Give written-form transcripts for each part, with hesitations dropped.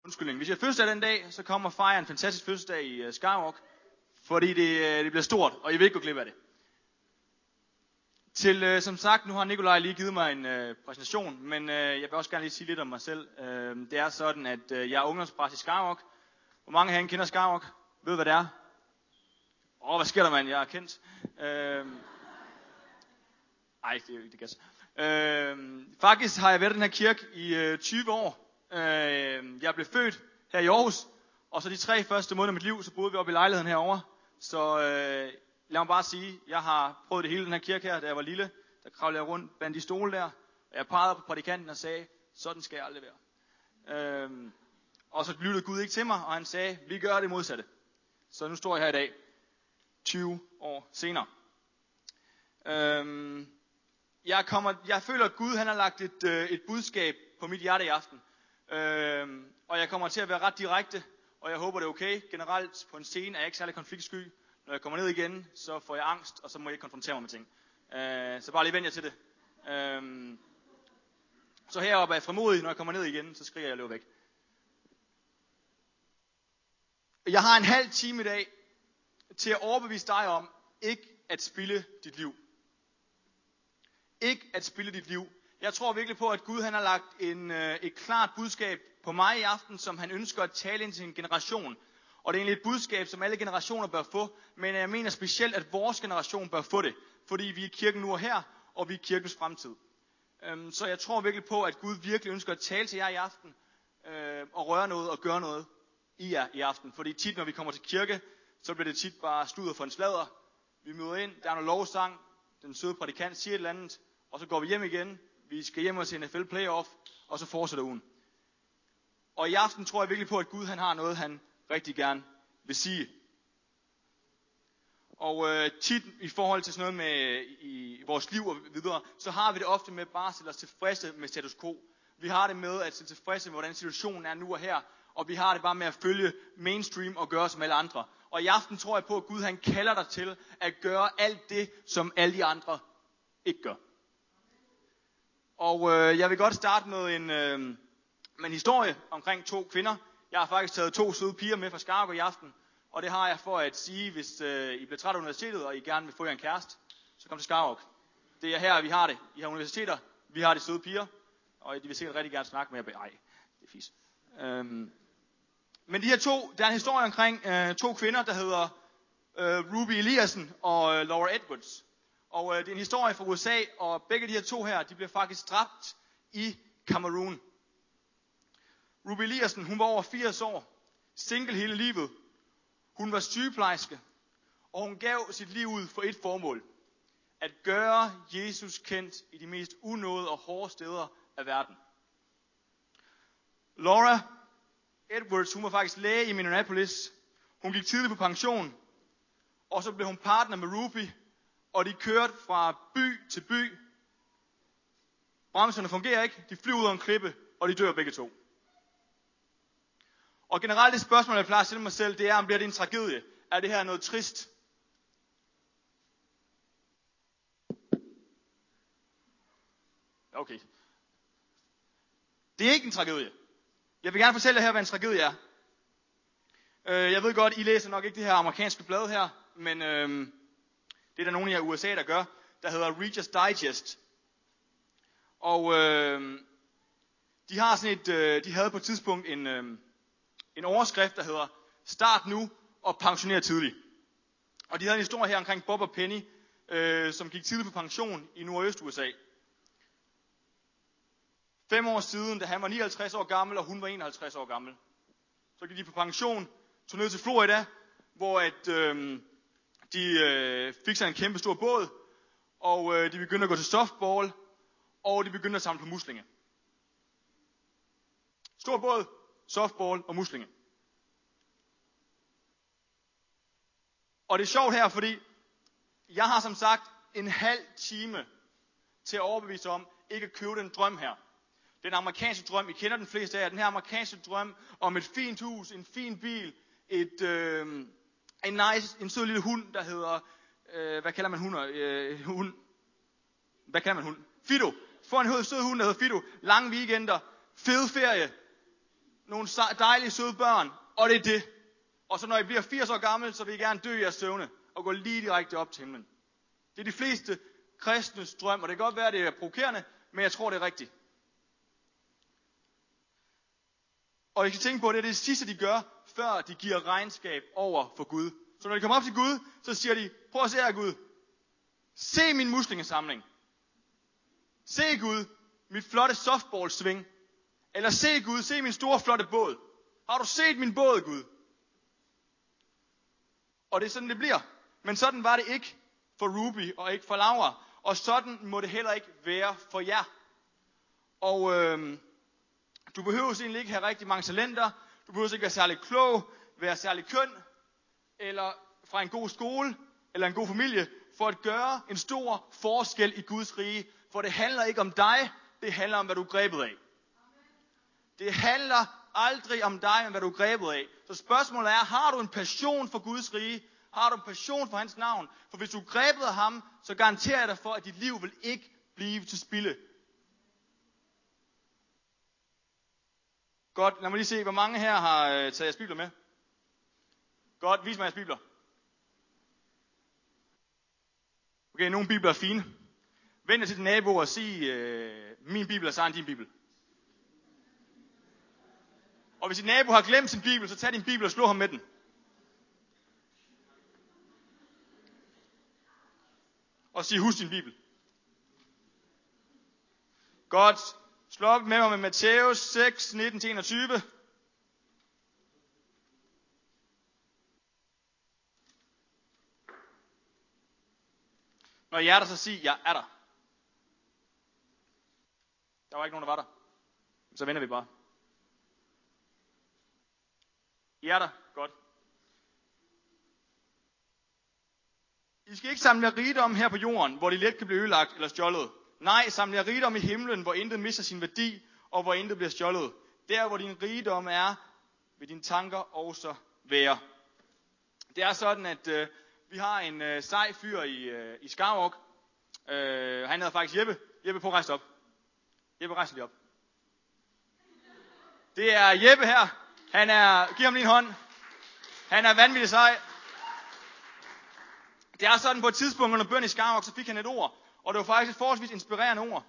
Undskyldning. Hvis jeg har fødselsdag den dag, så kommer og fejrer en fantastisk fødselsdag i Skywalk, fordi det bliver stort, og I vil ikke gå glip af det. Som sagt, nu har Nikolaj lige givet mig en præsentation, men jeg vil også gerne lige sige lidt om mig selv. Det er sådan, at jeg er ungdomspræst i Skywalk. Hvor mange herinde kender Skywalk? Ved hvad det er? Hvad sker der, mand? Jeg er kendt. Det gas. Faktisk har jeg været i den her kirke i 20 år. Jeg blev født her i Aarhus, og så de 3 første måneder af mit liv, så boede vi oppe i lejligheden herovre. Så lad mig bare sige, jeg har prøvet det hele den her kirke her, da jeg var lille. Der kravlede jeg rundt blandt de stole der, og jeg pegede på prædikanten og sagde, sådan skal jeg aldrig være. Og så lyttede Gud ikke til mig, og han sagde, vi gør det modsatte. Så nu står jeg her i dag, 20 år senere. Jeg føler, at Gud han har lagt et budskab på mit hjerte i aften. Og jeg kommer til at være ret direkte, og jeg håber det er okay. Generelt på en scene er jeg ikke særlig konfliktsky. Når jeg kommer ned igen, så får jeg angst, og så må jeg ikke konfrontere mig med ting. Så bare lige vend jer til det. Så heroppe er jeg frimodig, når jeg kommer ned igen, så skriger jeg og løber væk. Jeg har en halv time i dag til at overbevise dig om ikke at spilde dit liv. Ikke at spilde dit liv. Jeg tror virkelig på, at Gud han har lagt et klart budskab på mig i aften, som han ønsker at tale ind til en generation. Og det er egentlig et budskab, som alle generationer bør få, men jeg mener specielt, at vores generation bør få det, fordi vi er kirken nu og her, og vi er kirkens fremtid. Så jeg tror virkelig på, at Gud virkelig ønsker at tale til jer i aften, og røre noget og gøre noget i jer i aften. Fordi tit, når vi kommer til kirke, så bliver det tit bare sludder for en sladder. Vi møder ind, der er noget lovsang, den søde prædikant siger et eller andet, og så går vi hjem igen. Vi skal hjem og se NFL playoff, og så fortsætter ugen. Og i aften tror jeg virkelig på, at Gud han har noget, han rigtig gerne vil sige. Og tit i forhold til sådan noget med i vores liv og videre, så har vi det ofte med bare at stille os tilfredse med status quo. Vi har det med at stille tilfredse med, hvordan situationen er nu og her. Og vi har det bare med at følge mainstream og gøre som alle andre. Og i aften tror jeg på, at Gud han kalder dig til at gøre alt det, som alle de andre ikke gør. Og jeg vil godt starte med en historie omkring 2 kvinder. Jeg har faktisk taget 2 søde piger med fra Skywalk i aften. Og det har jeg for at sige, hvis I bliver træt af universitetet, og I gerne vil få jer en kæreste, så kom til Skywalk. Det er her, vi har det. I har universiteter, vi har de søde piger. Og de vil sikkert rigtig gerne snakke med jer. Ej, det er fis. Men de her 2, der er en historie omkring 2 kvinder, der hedder Ruby Eliassen og Laura Edwards. Og det er en historie fra USA, og begge de her 2 her, de blev faktisk dræbt i Cameroon. Ruby Eliassen, hun var over 80 år, single hele livet. Hun var sygeplejerske, og hun gav sit liv ud for et formål. At gøre Jesus kendt i de mest unåede og hårde steder af verden. Laura Edwards, hun var faktisk læge i Minneapolis. Hun gik tidligt på pension, og så blev hun partner med Ruby, og de kørte fra by til by. Bremserne fungerer ikke, de flyver ud af en klippe, og de dør begge 2. Og generelt det spørgsmål, jeg plejer at stille mig selv, det er, om bliver det en tragedie? Er det her noget trist? Okay. Det er ikke en tragedie. Jeg vil gerne fortælle jer her, hvad en tragedie er. Jeg ved godt, I læser nok ikke det her amerikanske blad her, men det er der nogen i USA, der gør, der hedder Reader's Digest. Og de har sådan de havde på et tidspunkt en overskrift, der hedder Start nu og pensioner tidligt. Og de havde en historie her omkring Bob og Penny, som gik tidligt på pension i Nordøst USA. 5 år siden, da han var 59 år gammel, og hun var 51 år gammel. Så gik de på pension, tog ned til Florida, hvor de fik sig en kæmpe stor båd, og de begyndte at gå til softball, og de begyndte at samle på muslinge. Stor båd, softball og muslinge. Og det er sjovt her, fordi jeg har som sagt en halv time til at overbevise om ikke at købe den drøm her. Den amerikanske drøm, I kender den fleste af jer, den her amerikanske drøm om et fint hus, en fin bil, en sød lille hund, der hedder, hvad kalder man hund? Hvad kalder man hund? Fido. Få en sød hund, der hedder Fido. Lange weekender, fed ferie. nogle dejlige, søde børn, og det er det. Og så når I bliver 80 år gammel, så vil I gerne dø i jeres søvne, og gå lige direkte op til himlen. Det er de fleste kristnes drøm, og det kan godt være, at det er provokerende, men jeg tror, det er rigtigt. Og I skal tænke på, at det er det sidste, de gør, før de giver regnskab over for Gud. Så når de kommer op til Gud, så siger de, prøv at se her Gud. Se min muslingesamling. Se Gud, mit flotte softball-sving. Eller se Gud, se min store flotte båd. Har du set min båd, Gud? Og det er sådan, det bliver. Men sådan var det ikke for Ruby og ikke for Laura. Og sådan må det heller ikke være for jer. Og du behøver egentlig ikke have rigtig mange talenter. Du behøver ikke være særlig klog, være særlig køn, eller fra en god skole, eller en god familie, for at gøre en stor forskel i Guds rige. For det handler ikke om dig, det handler om, hvad du er grebet af. Det handler aldrig om dig, men hvad du er grebet af. Så spørgsmålet er, har du en passion for Guds rige? Har du en passion for hans navn? For hvis du er grebet af ham, så garanterer jeg dig for, at dit liv vil ikke blive til spilde. Godt, lad mig lige se, hvor mange her har taget jeres bibler med. Godt, vis mig jeres bibler. Okay, nogle bibler er fine. Vend jer til din nabo og sig, min bibel er så end din bibel. Og hvis din nabo har glemt sin bibel, så tag din bibel og slå ham med den. Og sig, husk din bibel. Godt. Slå op med mig med Matthæus 6, 19-21. Når I er der, så sig, jeg er der. Der var ikke nogen, der var der. Så vender vi bare. I er der. Godt. I skal ikke samle jer rigdom her på jorden, hvor de let kan blive ødelagt eller stjålet. Nej, samle jer rigdom i himlen, hvor intet mister sin værdi, og hvor intet bliver stjålet. Der, hvor din rigdom er, vil dine tanker også være. Det er sådan, at vi har en sej fyr i Skarvåg. Han hedder faktisk Jeppe. Jeppe, prøv at rejse op. Jeppe, rejse lige op. Det er Jeppe her. Giv ham lige en hånd. Han er vanvittig sej. Det er sådan, på et tidspunkt under bøn i Skarvåg, så fik han et ord. Og det var faktisk et forholdsvis inspirerende ord.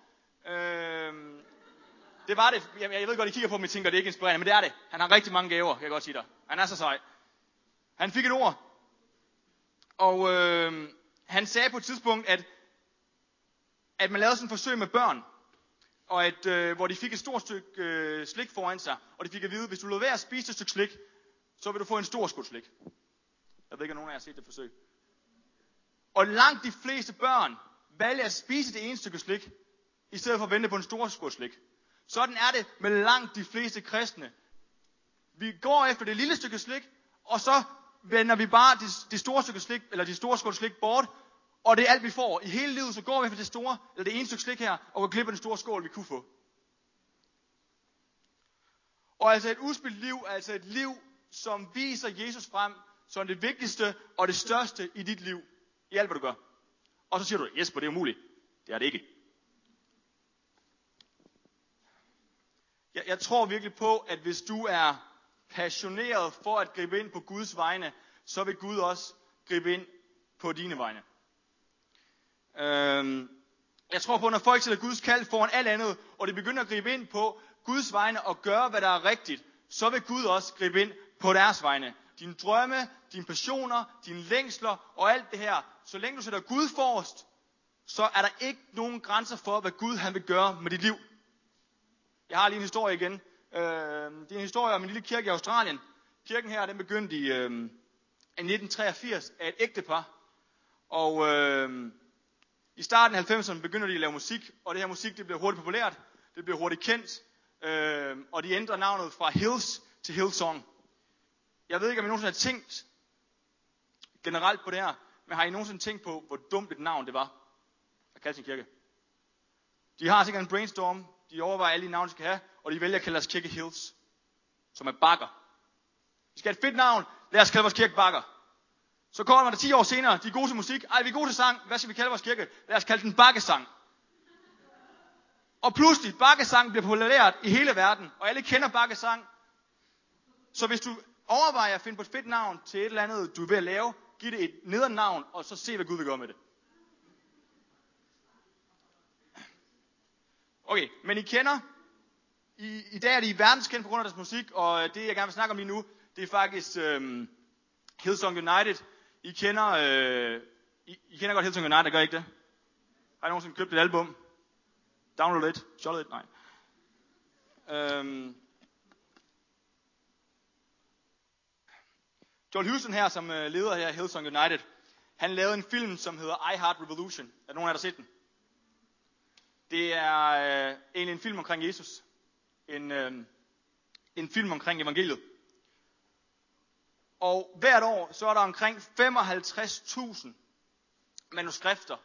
Det var det. Jeg ved godt, I kigger på mig og tænker, det er ikke inspirerende, men det er det. Han har rigtig mange gaver, kan jeg godt sige dig. Han er så sej. Han fik et ord. Og han sagde på et tidspunkt, at man lavede sådan et forsøg med børn. Og hvor de fik et stort stykke slik foran sig. Og de fik at vide, hvis du lod være at spise et stykke slik, så vil du få en stor skål slik. Jeg ved ikke, om nogen af jer har set det forsøg. Og langt de fleste børn valgte at spise det ene stykke slik, i stedet for at vente på en stor skål slik. Sådan er det med langt de fleste kristne. Vi går efter det lille stykke slik, og så vender vi bare det store stykke slik, eller de store skål slik bort, og det er alt vi får. I hele livet, så går vi efter det store, eller det ene stykke slik her, og går glip af den store skål, vi kunne få. Og altså et uspildt liv, altså et liv, som viser Jesus frem, som det vigtigste og det største i dit liv. I alt, hvad du gør. Og så siger du, Jesper, det er umuligt. Det er det ikke. Jeg tror virkelig på, at hvis du er passioneret for at gribe ind på Guds vegne, så vil Gud også gribe ind på dine vegne. Jeg tror på, når folk sætter Guds kald foran alt andet, og de begynder at gribe ind på Guds vegne og gøre, hvad der er rigtigt, så vil Gud også gribe ind på deres vegne. Dine drømme, dine passioner, dine længsler og alt det her. Så længe du sætter Gud forrest, så er der ikke nogen grænser for, hvad Gud han vil gøre med dit liv. Jeg har lige en historie igen. Det er en historie om en lille kirke i Australien. Kirken her, den begyndte i 1983 af et ægtepar. Og i starten af 90'erne begynder de at lave musik, og det her musik, det bliver hurtigt populært, det bliver hurtigt kendt, og de ændrer navnet fra Hills til Hillsong. Jeg ved ikke, om I nogensinde har tænkt generelt på det her, men har I nogensinde tænkt på, hvor dumt et navn det var at kalde sin kirke? De har sikkert en brainstorm, de overvejer alle de navne, de skal have, og de vælger at kalde deres kirke Hills, som er bakker. Vi skal have et fedt navn, lad os kalde vores kirke bakker. Så kommer der 10 år senere, de er gode til musik, vi er gode til sang, hvad skal vi kalde vores kirke? Lad os kalde den bakkesang. Og pludselig, bakkesang bliver populært i hele verden, og alle kender bakkesang. Så hvis du overvejer at finde på et fedt navn til et eller andet, du er ved at lave, giv det et nederen navn, og så se, hvad Gud vil gøre med det. Okay, men I kender, i dag er de verdenskendt på grund af deres musik, og det jeg gerne vil snakke om lige nu, det er faktisk Hillsong United. I kender godt Hillsong United, gør I ikke det? Har I nogensinde købt et album? Download it? Shot it? Nej. Joel Houston her, som leder her i Hillsong United, han lavede en film, som hedder I Heart Revolution. Er der nogen af jer, der har set den? Det er egentlig en film omkring Jesus. En film omkring evangeliet. Og hvert år, så er der omkring 55.000 manuskripter,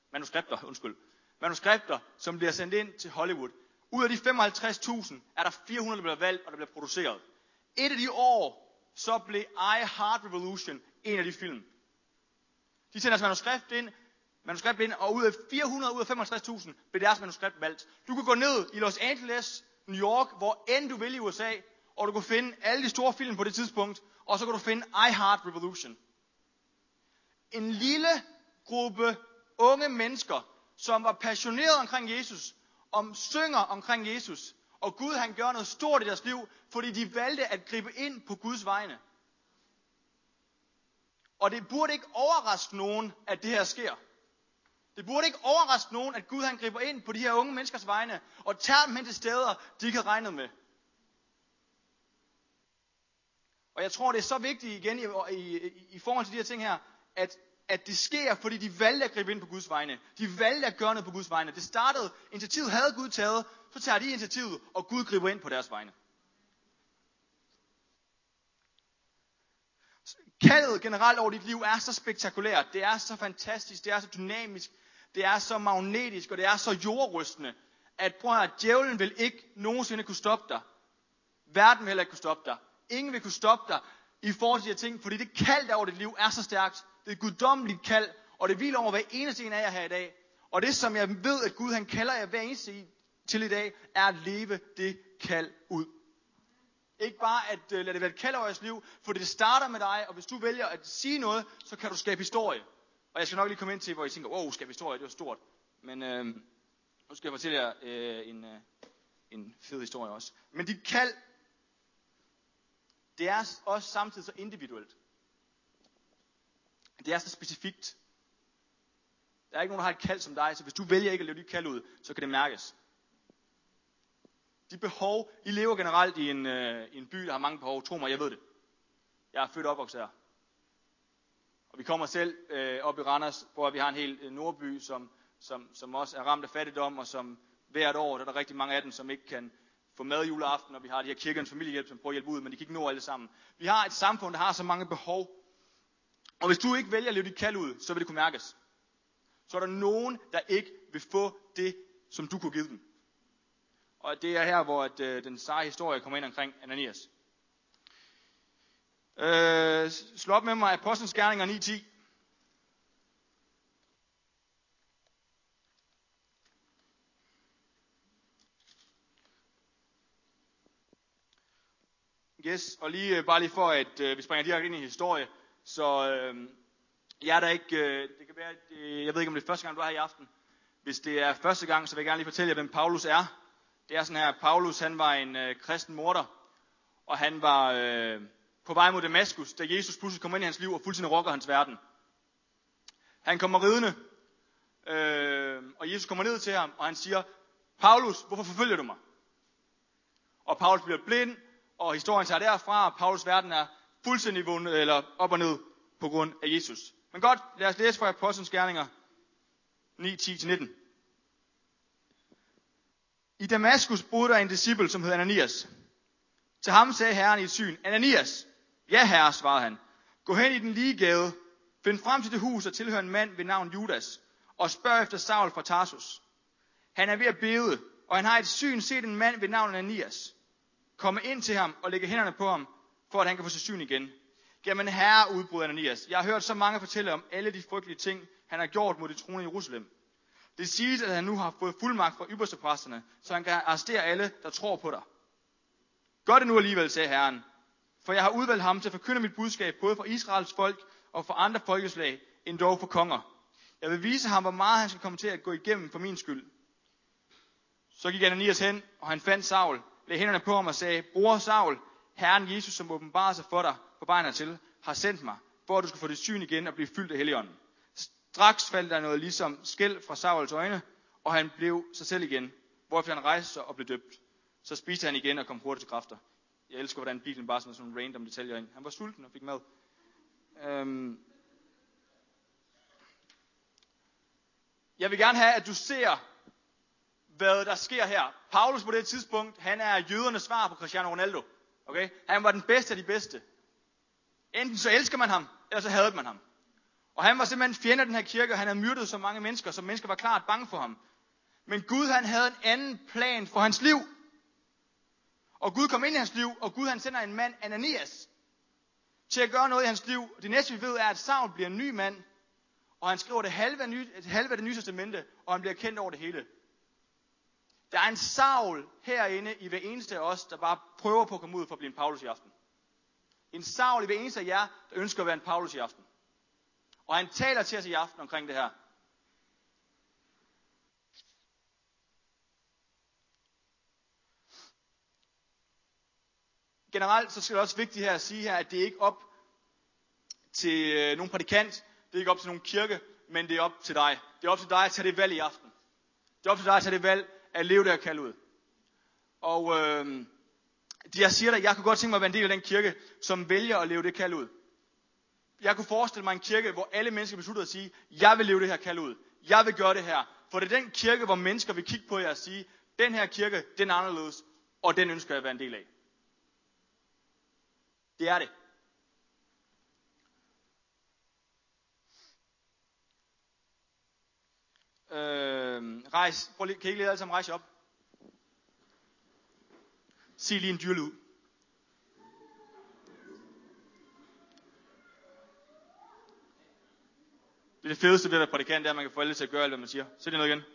som bliver sendt ind til Hollywood. Ud af de 55.000 er der 400, der bliver valgt, og der bliver produceret. Et af de år, så blev I Heart Revolution en af de film. De sender deres manuskript ind, og ud af 400 ud af 55.000 blev deres manuskript valgt. Du kan gå ned i Los Angeles, New York, hvor end du vil i USA, og du kan finde alle de store film på det tidspunkt, og så kan du finde I Heart Revolution. En lille gruppe unge mennesker, som var passionerede omkring Jesus, synger omkring Jesus, og Gud han gør noget stort i deres liv, fordi de valgte at gribe ind på Guds vegne. Og det burde ikke overraske nogen, at det her sker. Det burde ikke overraske nogen, at Gud han griber ind på de her unge menneskers vegne, og tager dem hen til steder, de ikke har regnet med. Og jeg tror, det er så vigtigt igen i forhold til de her ting her, at det sker, fordi de valgte at gribe ind på Guds vegne. De valgte at gøre noget på Guds vegne. Det startede, initiativet havde Gud taget, så tager de initiativet, og Gud griber ind på deres vegne. Kaldet generelt over dit liv er så spektakulært, det er så fantastisk, det er så dynamisk, det er så magnetisk, og det er så jordrystende, at djævlen vil ikke nogensinde kunne stoppe dig. Verden vil heller ikke kunne stoppe dig. Ingen vil kunne stoppe dig i forhold til de her ting, fordi det kald der over dit liv er så stærkt. Det er et guddommeligt kald, og det hviler over hver eneste en af jer her i dag. Og det som jeg ved, at Gud han kalder jer hver eneste til i dag, er at leve det kald ud. Ikke bare at lade det være et kald over jeres liv, for det starter med dig, og hvis du vælger at sige noget, så kan du skabe historie. Og jeg skal nok lige komme ind til, hvor I tænker, skabe historie, det var stort. Men nu skal jeg fortælle jer en fed historie også. Men dit kald, det er også samtidig så individuelt. Det er så specifikt. Der er ikke nogen, der har et kald som dig, så hvis du vælger ikke at leve dit kald ud, så kan det mærkes. De behov, I lever generelt i en by, der har mange behov. Tro mig, jeg ved det. Jeg er født og opvokset her. Og vi kommer selv op i Randers, hvor vi har en hel nordby, som også er ramt af fattigdom, og som hvert år, der er der rigtig mange af dem, som ikke kan få mad juleaften, og vi har de her kirkens familiehjælp, som prøver at hjælpe ud, men de kan ikke nå alle sammen. Vi har et samfund, der har så mange behov. Og hvis du ikke vælger at leve dit kald ud, så vil det kunne mærkes. Så er der nogen, der ikke vil få det, som du kunne give dem. Og det er her, hvor den seje historie kommer ind omkring Ananias. Slå op med mig Apostlenes Gerninger 9:10. Yes, og bare lige for at vi springer direkte ind i historie, så jeg er der ikke, det kan være, jeg ved ikke om det er første gang du er her i aften. Hvis det er første gang, så vil jeg gerne lige fortælle jer, hvem Paulus er. Det er sådan her, Paulus han var en kristen morder, og han var på vej mod Damaskus, da Jesus pludselig kom ind i hans liv og fuldstændig rocker hans verden. Han kommer ridende, og Jesus kommer ned til ham, og han siger, Paulus, hvorfor forfølger du mig? Og Paulus bliver blind, og historien tager derfra, og Paulus verden er fuldstændig vundet, eller op og ned på grund af Jesus. Men godt, lad os læse fra Apostlenes Gerninger 9:10-19. I Damaskus boede der en disciple, som hed Ananias. Til ham sagde Herren i et syn, Ananias, ja herre, svarede han, gå hen i den lige gade, find frem til det hus, der tilhører en mand ved navn Judas, og spørg efter Saul fra Tarsus. Han er ved at bede, og han har et syn set en mand ved navn Ananias. Komme ind til ham og lægge hænderne på ham, for at han kan få sit syn igen. Jamen herre, udbrød Ananias, jeg har hørt så mange fortælle om alle de frygtelige ting, han har gjort mod de troende i Jerusalem. Det siges, at han nu har fået fuldmagt fra ypperstepræsterne, så han kan arrestere alle, der tror på dig. Gør det nu alligevel, sagde Herren. For jeg har udvalgt ham til at forkynde mit budskab, både for Israels folk og for andre folkeslag, end dog for konger. Jeg vil vise ham, hvor meget han skal komme til at gå igennem for min skyld. Så gik Ananias hen, og han fandt Saul, lagde hænderne på ham og sagde, bror Saul, Herren Jesus, som åbenbarer sig for dig på vejen hertil, har sendt mig, for at du skal få dit syn igen og blive fyldt af Helligånden. Straks faldt der noget ligesom skæld fra Sauls øjne, og han blev sig selv igen, hvorefter han rejste sig og blev døbt. Så spiste han igen og kom hurtigt til kræfter. Jeg elsker, hvordan Bibelen bare smider sådan nogle random detaljer ind. Han var sulten og fik mad. Jeg vil gerne have, at du ser, hvad der sker her. Paulus på det tidspunkt, han er jødernes svar på Cristiano Ronaldo. Okay? Han var den bedste af de bedste. Enten så elsker man ham, eller så hadede man ham. Og han var simpelthen fjende af den her kirke, og han havde myrdet så mange mennesker, så mennesker var klart bange for ham. Men Gud, han havde en anden plan for hans liv. Og Gud kom ind i hans liv, og Gud, han sender en mand, Ananias, til at gøre noget i hans liv. Det næste, vi ved, er, at Saul bliver en ny mand, og han skriver det halve af det nye testamente, og han bliver kendt over det hele. Der er en Saul herinde i hver eneste af os, der bare prøver på at komme ud for at blive en Paulus i aften. En Saul i hver eneste af jer, der ønsker at være en Paulus i aften. Og han taler til os i aften omkring det her. Generelt så skal det også vigtigt her at sige her, at det er ikke op til nogen prædikant, det er ikke op til nogen kirke, men det er op til dig. Det er op til dig at tage det valg i aften. Det er op til dig at tage det valg at leve det her kald ud. Og jeg siger dig, jeg kunne godt tænke mig at være en del af den kirke, som vælger at leve det kald ud. Jeg kunne forestille mig en kirke, hvor alle mennesker beslutter at sige, jeg vil leve det her kald ud. Jeg vil gøre det her. For det er den kirke, hvor mennesker vil kigge på jer og sige, den her kirke, den er anderledes, og den ønsker jeg at være en del af. Det er det. Kan I ikke lige alle sammen rejse op? Sig lige en dyrlyd ud. Det er det fedeste ved at være prædikant, det er, at man kan få alle til at gøre alt, hvad man siger. Sig det noget igen.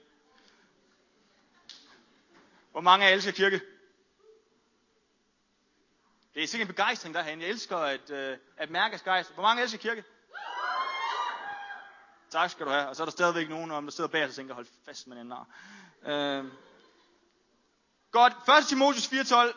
Hvor mange af jer elsker kirke? Det er sikkert en begejstring derhen. Jeg elsker at mærke af gejst. Hvor mange elsker kirke? Tak skal du have. Og så er der stadigvæk nogen, der sidder bag og tænker, hold fast med den nar. Godt. 1. Timotheus 4:12.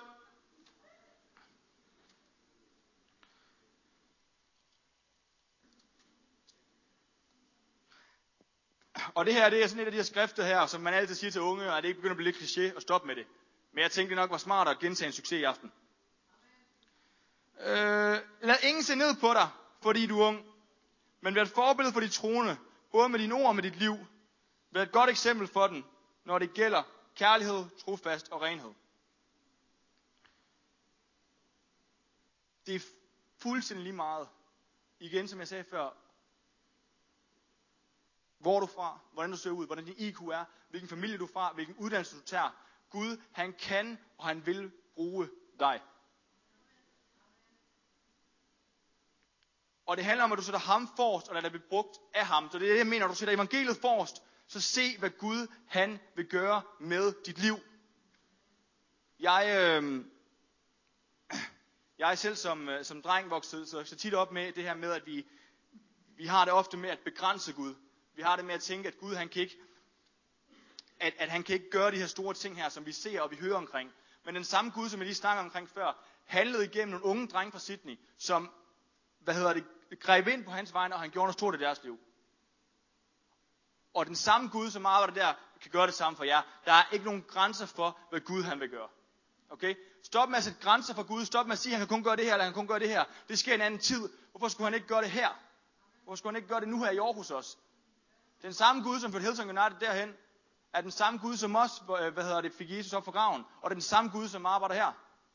Og det her, det er sådan et af de her skrifter her, som man altid siger til unge, og det ikke begynder at blive lidt kliché og stoppe med det. Men jeg tænkte, det nok var smart at gentage en succes i aften. Lad ingen se ned på dig, fordi du er ung. Men vær et forbillede for de troende, både med dine ord og med dit liv. Vær et godt eksempel for dem, når det gælder kærlighed, trofast og renhed. Det er fuldstændig lige meget. Igen, som jeg sagde før. Hvor du er fra, hvordan du ser ud, hvordan din IQ er, hvilken familie du er fra, hvilken uddannelse du tager. Gud, han kan og han vil bruge dig. Og det handler om, at du sætter ham forrest, og lader dig blive brugt af ham. Så det er det, jeg mener, når du sætter evangeliet forrest, så se, hvad Gud, han vil gøre med dit liv. Jeg selv som dreng voksede så tit op med det her med, at vi har det ofte med at begrænse Gud. Vi har det med at tænke, at Gud, han kan ikke gøre de her store ting her, som vi ser og vi hører omkring. Men den samme Gud, som jeg lige snakkede omkring før, handlede igennem nogle unge drenge fra Sydney, som, greb ind på hans vegne, og han gjorde noget stort i deres liv. Og den samme Gud, som arbejder der, kan gøre det samme for jer. Der er ikke nogen grænser for, hvad Gud han vil gøre. Okay? Stop med at sætte grænser for Gud. Stop med at sige, at han kan kun gøre det her, eller han kan kun gøre det her. Det sker i en anden tid. Hvorfor skulle han ikke gøre det her? Hvorfor skulle han ikke gøre det nu her i Aarhus også? Den samme Gud, som førte Hillsong United derhen, er den samme Gud, som også fik Jesus op fra graven. Og det er den samme Gud, som arbejder her.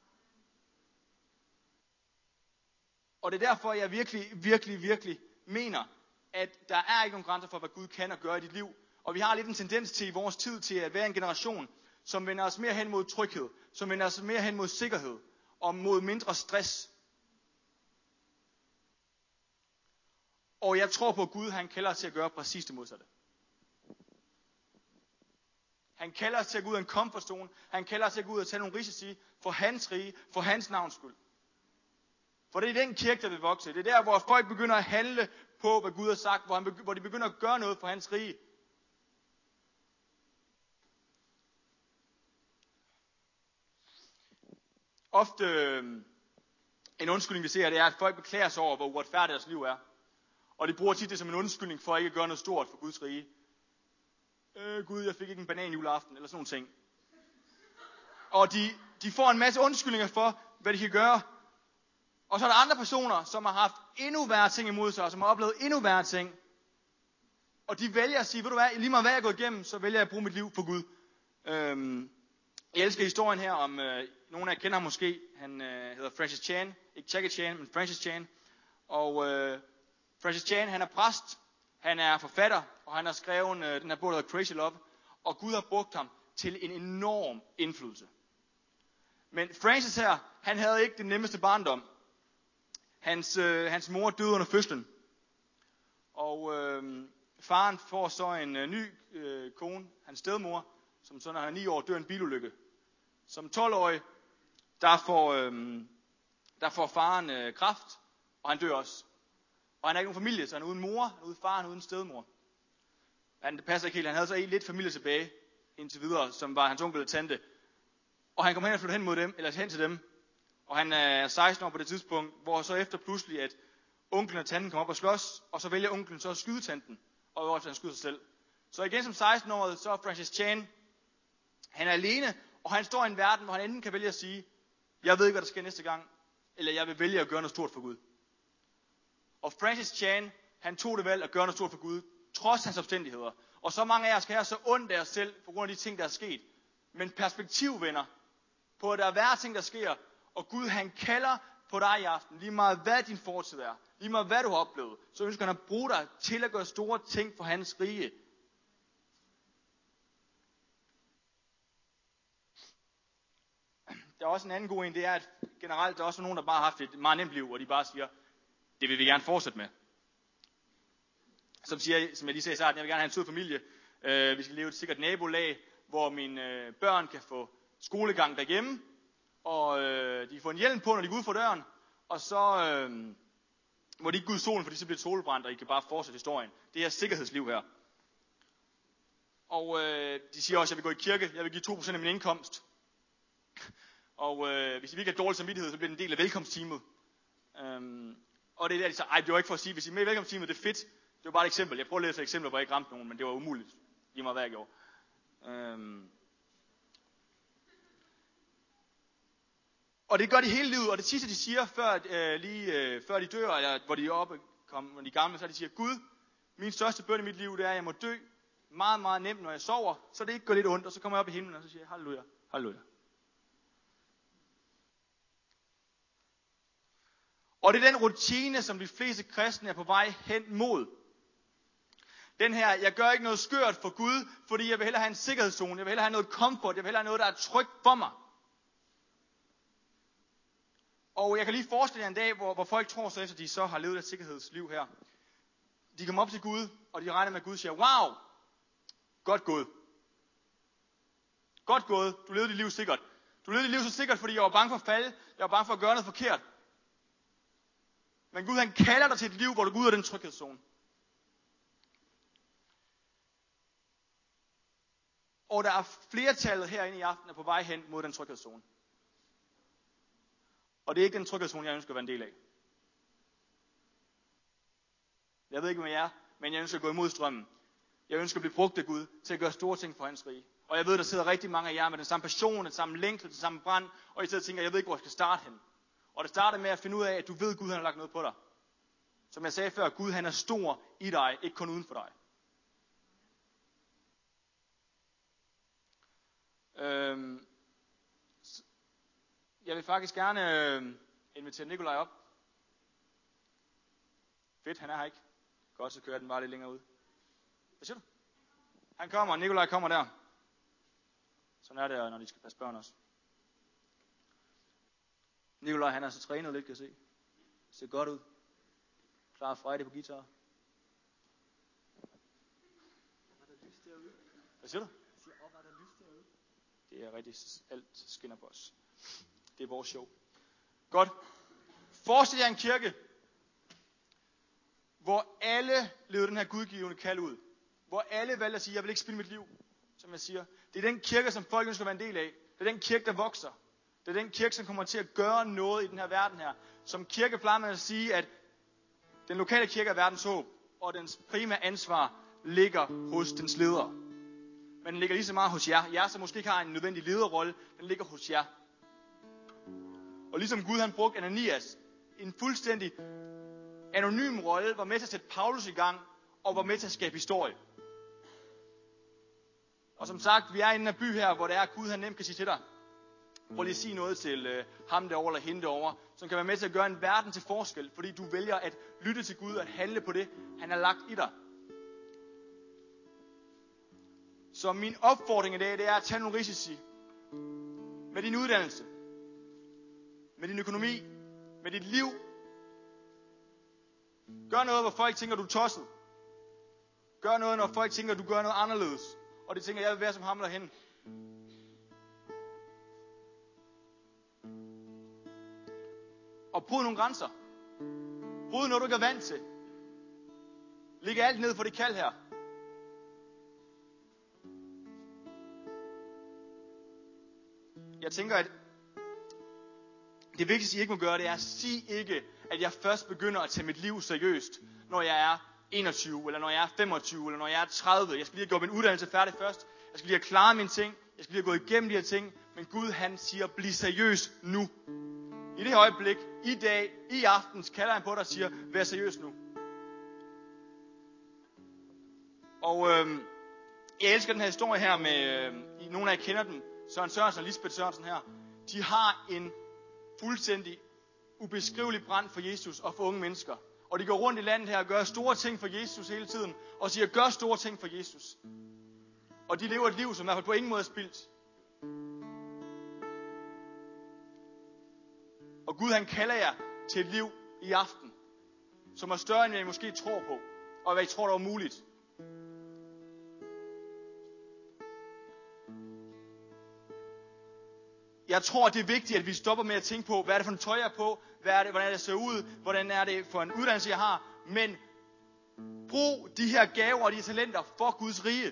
Og det er derfor, jeg virkelig mener, at der er ikke nogen grænser for, hvad Gud kan og gøre i dit liv. Og vi har lidt en tendens til i vores tid til at være en generation, som vender os mere hen mod tryghed, som vender os mere hen mod sikkerhed og mod mindre stress. Og jeg tror på, at Gud han kalder os til at gøre præcis det modsatte. Han kalder os til at gå ud af en comfort zone. Han kalder os til at gå ud og tage nogle risici for hans rige, for hans navns skyld. For det er den kirke, der vil vokse. Det er der, hvor folk begynder at handle på, hvad Gud har sagt, hvor de begynder at gøre noget for hans rige. Ofte en undskyldning, vi ser, det er, at folk beklager sig over, hvor uretfærdigt deres liv er. Og de bruger tit det som en undskyldning for at ikke gøre noget stort for Guds rige. Gud, jeg fik ikke en banan juleaften, eller sådan nogle ting. Og de får en masse undskyldninger for, hvad de kan gøre. Og så er der andre personer, som har haft endnu værre ting imod sig, og som har oplevet endnu værre ting. Og de vælger at sige, ved du hvad, lige meget hvad jeg er gået igennem, så vælger jeg at bruge mit liv for Gud. Jeg elsker historien her om, nogle af jer kender ham måske, han hedder Francis Chan, ikke Jackie Chan, men Francis Chan. Og Francis Chan, han er præst, han er forfatter, og han har skrevet den her bog, der hedder Crazy Love. Og Gud har brugt ham til en enorm indflydelse. Men Francis her, han havde ikke den nemmeste barndom. Hans mor døde under fødslen. Og faren får så en ny kone, hans stedmor, som så når han er 9 år dør en bilulykke. Som 12-årig, der får faren kræft, og han dør også. Og han har ikke nogen familie, så han er uden mor, han er uden far, han er uden stedmor. Det passer ikke helt, han havde så lidt familie tilbage, indtil videre, som var hans onkel og tante. Og han kommer hen og flytter hen til dem. Og han er 16 år på det tidspunkt, hvor så efter pludselig, at onklen og tanten kommer op og slås, og så vælger onklen så at skyde tanten, og også han skyder sig selv. Så igen som 16-årig, så er Francis Chan, han er alene, og han står i en verden, hvor han enten kan vælge at sige, jeg ved ikke, hvad der sker næste gang, eller jeg vil vælge at gøre noget stort for Gud. Og Francis Chan, han tog det valg at gøre noget stort for Gud, trods hans omstændigheder. Og så mange af os kan have så ondt af os selv, på grund af de ting, der er sket. Men perspektivvenner, på at der er værre ting, der sker, og Gud han kalder på dig i aften, lige meget hvad din fortid er, lige meget hvad du har oplevet, så ønsker han at bruge dig til at gøre store ting for hans rige. Der er også en anden god en, det er, at generelt der er også nogen, der bare har haft et meget nemt liv, og de bare siger, det vil vi gerne fortsætte med. Som jeg lige sagde i starten, jeg vil gerne have en sød familie, vi skal leve et sikkert nabolag, hvor mine børn kan få skolegang derhjemme, og de får en hjelm på, når de går ud fra døren, og så må de ikke gå ud i solen, fordi så bliver det solbrændt, og I kan bare fortsætte historien. Det er sikkerhedsliv her. Og de siger også, at jeg vil gå i kirke, jeg vil give 2% af min indkomst. Og hvis I virkelig har dårlig samvittighed, så bliver det en del af velkomstteamet. Og det er der, de siger, det var ikke for at sige, hvis I er med i velkomstteamet, det er fedt. Det var bare et eksempel. Jeg prøver at læse eksempler, hvor jeg ikke ramte nogen, men det var umuligt. Lige meget hvad jeg gjorde. Og det gør de hele livet, og det sidste de siger, før de dør, eller hvor de er oppe, når de er gamle, så de siger, Gud, min største bøn i mit liv, det er, at jeg må dø meget, meget nemt, når jeg sover, så det ikke går lidt ondt, og så kommer jeg op i himlen, og så siger jeg, halleluja, halleluja. Og det er den rutine, som de fleste kristne er på vej hen mod. Den her, jeg gør ikke noget skørt for Gud, fordi jeg vil hellere have en sikkerhedszone, jeg vil hellere have noget comfort, jeg vil hellere have noget, der er trygt for mig. Og jeg kan lige forestille jer en dag, hvor folk tror så efter, de så har levet et sikkerhedsliv her. De kommer op til Gud, og de regner med, at Gud siger, wow, godt gået. Godt gået, du levede dit liv sikkert. Du levede dit liv så sikkert, fordi jeg var bange for at falde, jeg var bange for at gøre noget forkert. Men Gud han kalder dig til et liv, hvor du går ud af den tryghedszone. Og der er flertallet herinde i aften er på vej hen mod den tryghedszone. Og det er ikke den tryghedszone, jeg ønsker at være en del af. Jeg ved ikke, hvad jeg er, men jeg ønsker at gå imod strømmen. Jeg ønsker at blive brugt af Gud til at gøre store ting for hans rige. Og jeg ved, der sidder rigtig mange af jer med den samme passion, den samme længsel, den samme brand. Og I sidder og tænker, jeg ved ikke, hvor jeg skal starte hen. Og det starter med at finde ud af, at du ved, at Gud han har lagt noget på dig. Som jeg sagde før, Gud han er stor i dig, ikke kun uden for dig. Jeg vil faktisk gerne invitere Nikolaj op. Fedt, han er her ikke. Godt, så kører den bare lidt længere ud. Hvad siger du? Han kommer, Nikolaj kommer der. Sådan er det, når de skal passe børn også. Nikolaj, han er så trænet lidt, kan jeg se. Ser godt ud. Klar Friday på guitar. Hvad siger du? Det er rigtig, alt skinner på os. Det er vores show. Godt. Forestil jer en kirke, hvor alle levede den her gudgivende kald ud. Hvor alle valgte at sige, jeg vil ikke spilde mit liv, som jeg siger. Det er den kirke, som folk ønsker at være en del af. Det er den kirke, der vokser. Det er den kirke, som kommer til at gøre noget i den her verden her. Som kirke plejer man at sige, at den lokale kirke er verdens håb, og dens primære ansvar ligger hos dens ledere. Men den ligger lige så meget hos jer. Jer, som måske ikke har en nødvendig lederrolle, den ligger hos jer. Og ligesom Gud han brugte Ananias, en fuldstændig anonym rolle, var med til at sætte Paulus i gang, og var med til at skabe historie. Og som sagt, vi er i den her by her, hvor det er, at Gud han nemt kan sige til dig, prøv lige at sige noget til ham derovre eller hende derovre, som kan være med til at gøre en verden til forskel, fordi du vælger at lytte til Gud og at handle på det, han har lagt i dig. Så min opfordring i dag, det er at tage nogle risici med din uddannelse, med din økonomi, med dit liv. Gør noget, hvor folk tænker, du er tosset. Gør noget, når folk tænker, du gør noget anderledes. Og de tænker, jeg vil være som ham eller hende. Og bryd nogle grænser. Bryd noget, du ikke er vant til. Læg alt ned for det kald her. Jeg tænker, at det vigtigste, I ikke må gøre, det er at sige ikke, at jeg først begynder at tage mit liv seriøst, når jeg er 21, eller når jeg er 25, eller når jeg er 30. Jeg skal lige have gjort min uddannelse færdig først. Jeg skal lige have klaret mine ting. Jeg skal lige have gået igennem de her ting. Men Gud, han siger, bliv seriøs nu. I det her øjeblik, i dag, i aftens, kalder han på dig og siger, vær seriøs nu. Og jeg elsker den her historie her med, nogle af jer kender den, Søren Sørensen og Lisbeth Sørensen her. De har en fuldstændig ubeskrivelig brand for Jesus og for unge mennesker. Og de går rundt i landet her og gør store ting for Jesus hele tiden. Og siger, gør store ting for Jesus. Og de lever et liv, som i hvert fald på ingen måde er spildt. Og Gud han kalder jer til et liv i aften, som er større end hvad I måske tror på. Og hvad I tror der er muligt. Jeg tror, det er vigtigt, at vi stopper med at tænke på, hvad er det for en tøj jeg er på, hvordan er det ser ud, hvordan er det for en uddannelse jeg har. Men brug de her gaver og de her talenter for Guds rige.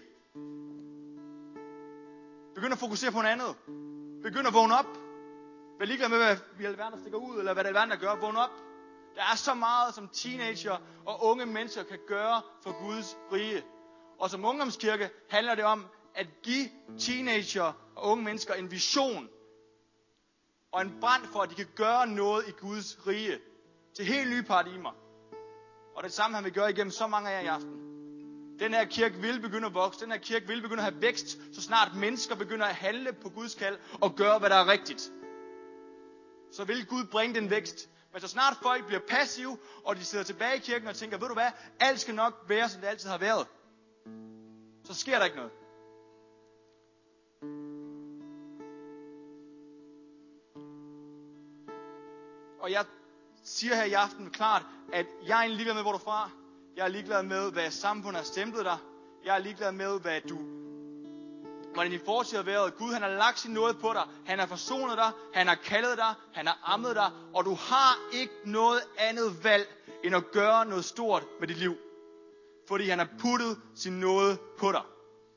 Begynd at fokusere på noget andet. Begynd at vågne op. Vær ligeglad med, hvad vi alverden der stikker ud, eller hvad det alverden der gør. Vågne op. Der er så meget, som teenager og unge mennesker kan gøre for Guds rige. Og som ungdomskirke handler det om at give teenager og unge mennesker en vision og en brand for, at de kan gøre noget i Guds rige til helt nye paradigmer. Og det samme han vil gøre igennem så mange af jer i aften. Den her kirke vil begynde at vokse. Den her kirke vil begynde at have vækst, så snart mennesker begynder at handle på Guds kald og gøre, hvad der er rigtigt. Så vil Gud bringe den vækst. Men så snart folk bliver passive, og de sidder tilbage i kirken og tænker, ved du hvad, alt skal nok være, som det altid har været. Så sker der ikke noget. Og jeg siger her i aften klart, at jeg er egentlig ligeglad med, hvor du er fra. Jeg er ligeglad med, hvad samfundet har stemplet dig. Jeg er ligeglad med, hvordan din fortid har været. Gud, han har lagt sin nåde på dig. Han har forsonet dig. Han har kaldet dig. Han har ammet dig. Og du har ikke noget andet valg, end at gøre noget stort med dit liv. Fordi han har puttet sin nåde på dig.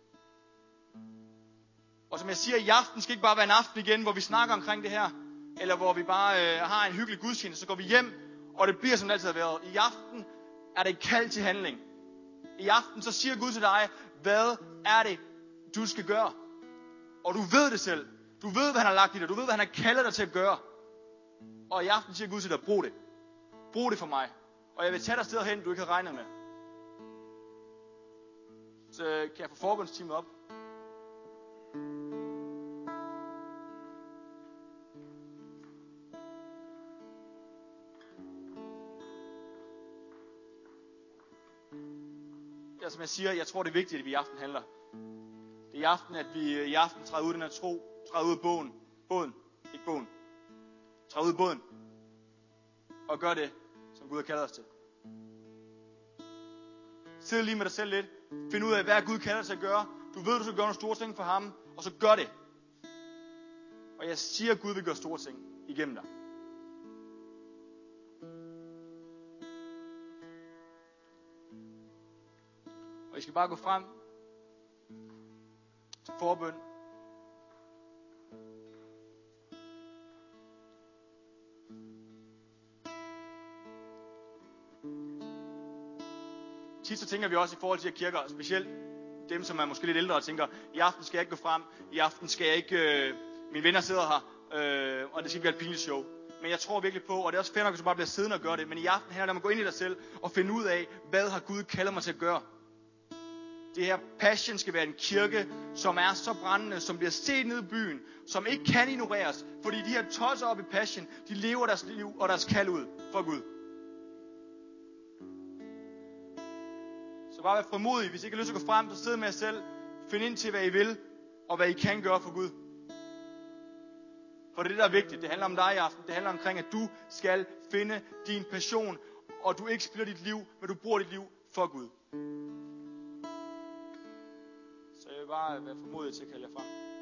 Og som jeg siger, i aften skal ikke bare være en aften igen, hvor vi snakker omkring det her. Eller hvor vi bare har en hyggelig gudstjeneste, så går vi hjem, og det bliver som det altid har været. I aften er det et kald til handling. I aften så siger Gud til dig, hvad er det, du skal gøre? Og du ved det selv. Du ved, hvad han har lagt i dig. Du ved, hvad han har kaldet dig til at gøre. Og i aften siger Gud til dig, brug det. Brug det for mig. Og jeg vil tage dig steder hen, du ikke havde regnet med. Så kan jeg få forbundsteamet op? Ja, som jeg siger, jeg tror det er vigtigt, at vi i aften handler. Det er i aften, at vi i aften træder ud af den her tro, træder ud af båden, ikke båden. Træder ud af båden. Og gør det, som Gud har kaldet os til. Sid lige med dig selv lidt. Find ud af, hvad Gud kalder dig til at gøre. Du ved, du skal gøre nogle store ting for ham, og så gør det. Og jeg siger, at Gud vil gøre store ting igennem dig. Og I skal bare gå frem til forbøn. Tit så tænker vi også i forhold til kirker, specielt dem, som er måske lidt ældre, og tænker, i aften skal jeg ikke gå frem, i aften skal jeg ikke, mine venner sidder her, og det skal ikke være et pinligt show. Men jeg tror virkelig på, og det er også fair nok, hvis du bare bliver siddende og gør det, men i aften handler det om at gå ind i dig selv, og finde ud af, hvad har Gud kaldet mig til at gøre. Det her Passion skal være en kirke, som er så brændende, som bliver set ned i byen, som ikke kan ignoreres, fordi de her tosser op i Passion, de lever deres liv og deres kald ud for Gud. Så bare vær frimodig. Hvis I ikke har lyst til at gå frem, så sid med jer selv. Find ind til, hvad I vil, og hvad I kan gøre for Gud. For det er det, der er vigtigt. Det handler om dig i aften. Det handler omkring, at du skal finde din passion, og du ikke spilder dit liv, men du bruger dit liv for Gud. Så jeg vil bare være frimodig til at kalde jer frem.